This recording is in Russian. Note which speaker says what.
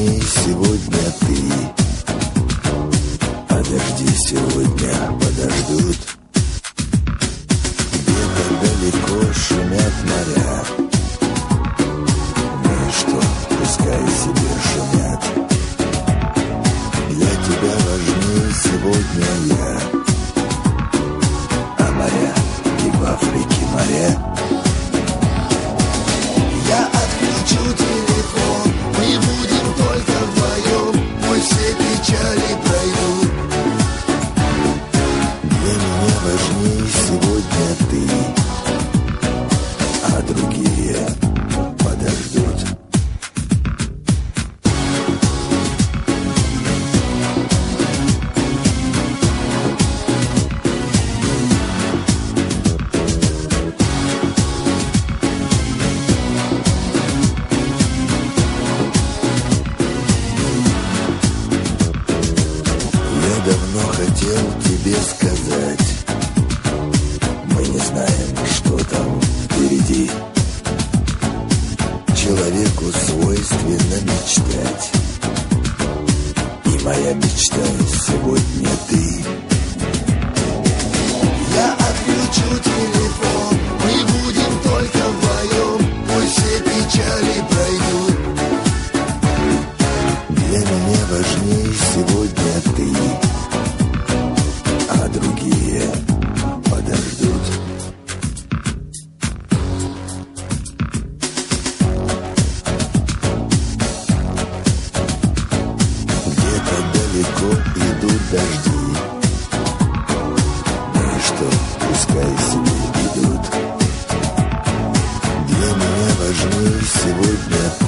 Speaker 1: важнее сегодня ты, а дожди сегодня подождут. Где-то далеко шумят моря, ну и что, пускай себе шумят. Для тебя важнее сегодня я, а моря и в Африке моря.
Speaker 2: Я отключу телефон, мы будем только вдвоем, пусть все печали пройдут.
Speaker 1: Для меня важнее сегодня ты, а другие подождут. Я давно хотел тебе сказать, мы не знаем, что там впереди. Человеку свойственно мечтать, и моя мечта сегодня ты.
Speaker 2: Я отключу телефон, мы будем только вдвоем, пусть все печали пройдут.
Speaker 1: Для меня важнее сегодня ты, а другие подождут. Где-то далеко идут дожди, ну и что, пускай себе идут. Для меня важнее сегодня